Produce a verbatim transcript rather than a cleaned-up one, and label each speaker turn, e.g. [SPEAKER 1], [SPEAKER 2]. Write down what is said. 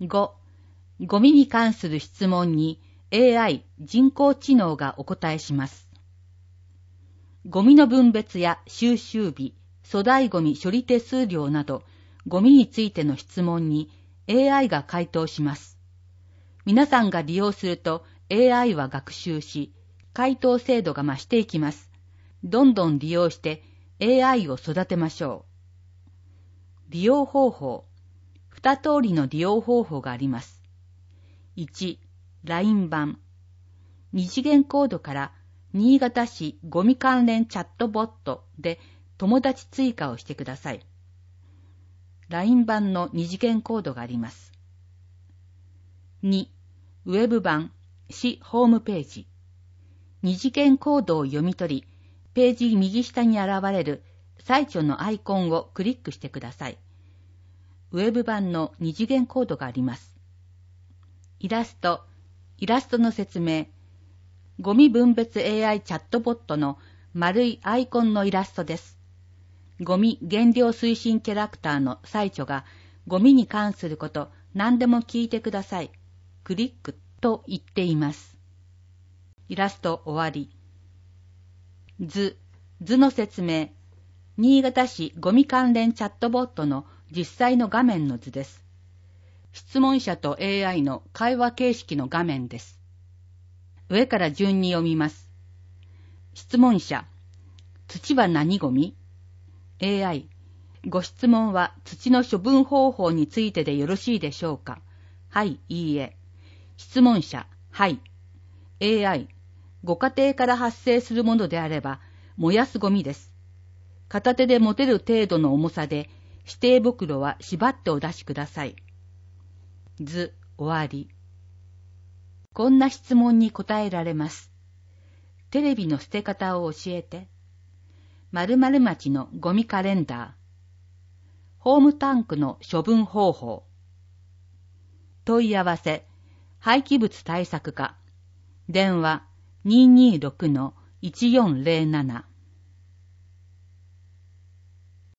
[SPEAKER 1] ご、ゴミに関する質問に エーアイ 人工知能がお答えします。ゴミの分別や収集日、粗大ゴミ処理手数料など、ゴミについての質問に エーアイ が回答します。皆さんが利用すると エーアイ は学習し、回答精度が増していきます。どんどん利用して エーアイ を育てましょう。利用方法。二通りの利用方法があります。いち、ライン 版。二次元コードから新潟市ゴミ関連チャットボットで友達追加をしてください。ライン 版の二次元コードがあります。に、ウェブ版、市ホームページ。二次元コードを読み取り、ページ右下に現れる最初のアイコンをクリックしてください。ウェブ版の二次元コードがあります。イラスト、イラストの説明。ゴミ分別 エーアイ チャットボットの丸いアイコンのイラストです。ゴミ減量推進キャラクターの最初がゴミに関すること何でも聞いてください。クリックと言っています。イラスト終わり。図、図の説明。新潟市ゴミ関連チャットボットの実際の画面の図です。質問者と エーアイ の会話形式の画面です。上から順に読みます。質問者、土は何ゴミ？ エーアイ、ご質問は土の処分方法についてでよろしいでしょうか？はい、いいえ。質問者、はい。エーアイ、ご家庭から発生するものであれば、燃やすゴミです。片手で持てる程度の重さで、指定袋は縛ってお出しください。図、終わり。こんな質問に答えられます。テレビの捨て方を教えて。〇〇町のゴミカレンダー。ホームタンクの処分方法。問い合わせ、廃棄物対策課。電話 にーにーろくのいちよんゼロなな。